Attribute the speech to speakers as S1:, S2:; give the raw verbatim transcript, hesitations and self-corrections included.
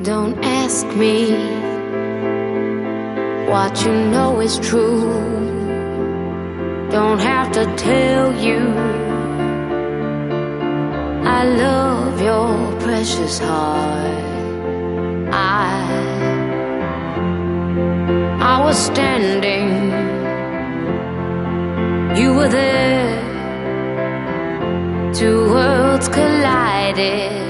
S1: Don't ask me what you know is true. Don't have to tell you I love your precious heart. I I was standing, you were there. Two worlds collided.